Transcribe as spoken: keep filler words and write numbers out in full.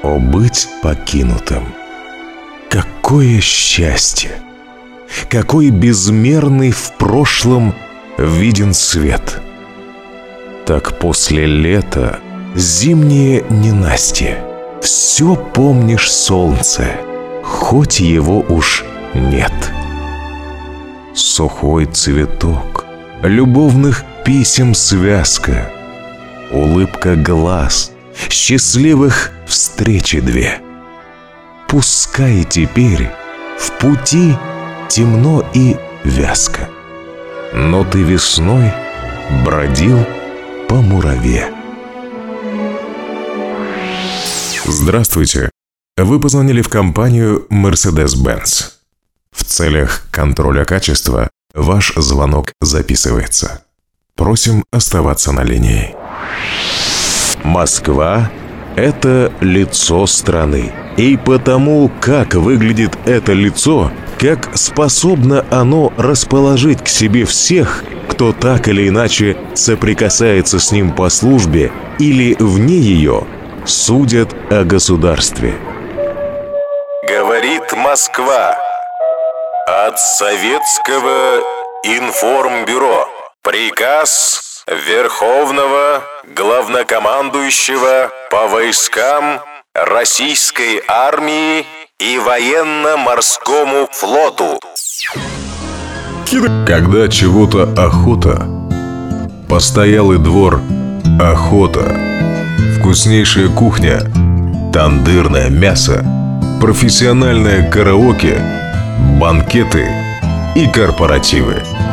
О, быть покинутым! Какое счастье! Какой безмерный в прошлом виден свет! Так после лета зимнее ненастье, все помнишь солнце, хоть его уж нет. Сухой цветок, любовных писем связка, улыбка глаз, счастливых встречи две. Пускай теперь в пути темно и вязко, но ты весной бродил по мураве. Здравствуйте! Вы позвонили в компанию Mercedes-Benz. В целях контроля качества ваш звонок записывается. Просим оставаться на линии. Москва – это лицо страны. И потому, как выглядит это лицо, как способно оно расположить к себе всех, кто так или иначе соприкасается с ним по службе или вне ее, судят о государстве. Говорит Москва. От Советского информбюро. Приказ Верховного Главнокомандующего по войскам Российской армии и военно-морскому флоту. Когда чего-то охота, постоялый двор – охота, вкуснейшая кухня, тандырное мясо, профессиональное караоке, банкеты и корпоративы.